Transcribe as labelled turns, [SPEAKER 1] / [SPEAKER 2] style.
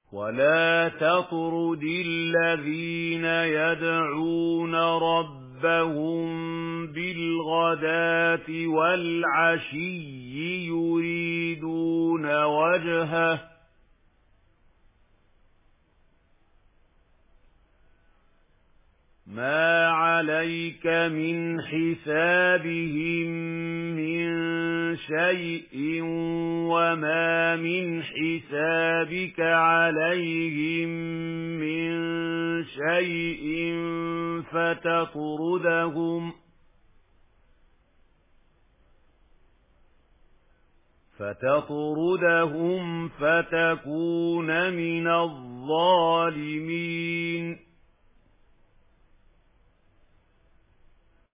[SPEAKER 1] ولا تطرد الذين يدعون ربهم بالغداة والعشي يريدون وجهه ما عليك من حسابهم من شيء وما من حسابك عليهم من شيء فتطردهم فتكون من الظالمين.